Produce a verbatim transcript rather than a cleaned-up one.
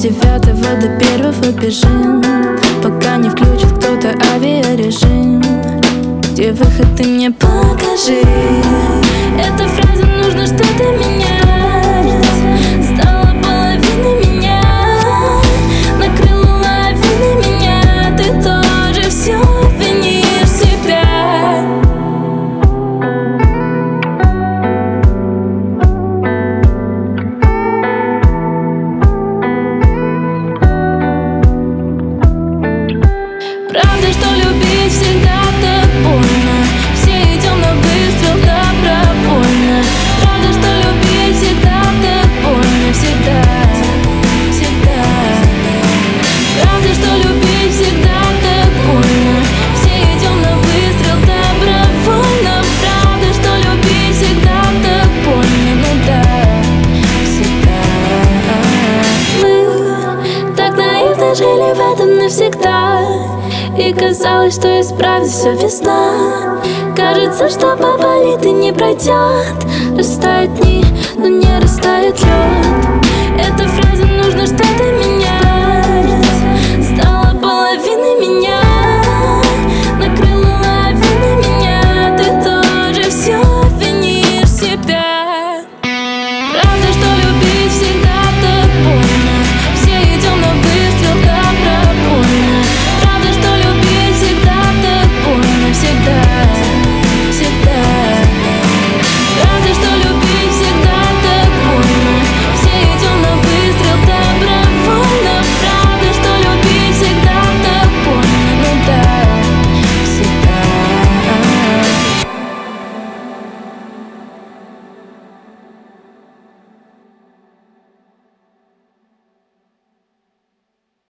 девятого до первого бежим, пока не включит кто-то авиарежим. Где выход, ты мне покажи. Эта фраза, нужно что-то менять. Стала половиной меня, накрыла лавиной меня. Ты тоже все винишь себя. Правда, что любить всегда так больно. Все идем на выстрел добровольно. Правда, что любить всегда так больно. Всегда, всегда. Правда, что любить всегда так больно. Все идем на выстрел добровольно. Правда, что любить всегда так больно. Ну да, всегда. Мы так наивно жили в этом навсегда, и казалось, что исправит все весна. Кажется, что поболит и не пройдет. Растают дни, но не растает лед. Эта фраза, нужно что-то